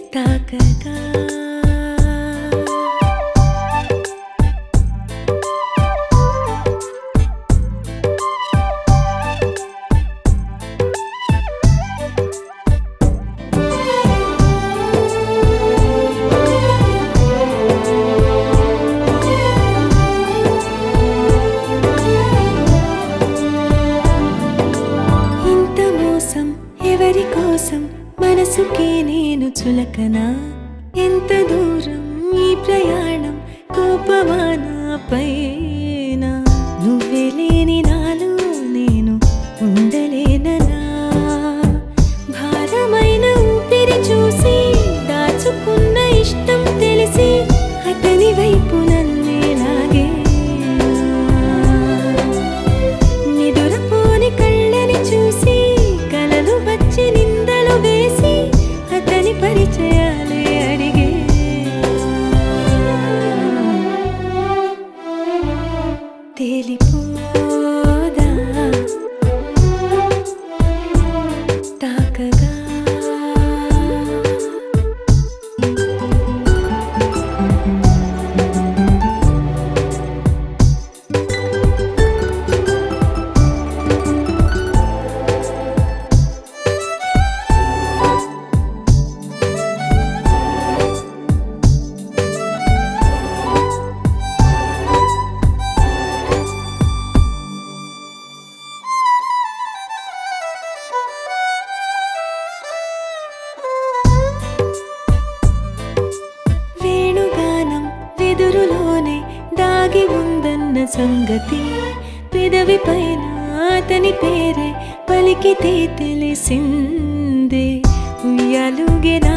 తాకగా ఎవరి కోసం మనసుకే నేను చులకనా ఎంత దూరం ఈ ప్రయాణం కోపమా నాపైన నువ్వే లేని నాలో నేను ఉండలేననా భారమైన ఊపిరి చూసి దాచుకున్న ఇష్టం తెలిసి అతని వైపు నన్నే లాగే నిదురపోని కళ్ళని చూసి నిందలు వేసి అతని పరిచయాలే అడిగే తేలిపోదా తాకగా ఎదురులోనే దాగి ఉందన్న సంగతి పెదవి పైన అతని పేరే పలికితే తెలిసిందే ఉయ్యాలుగే నా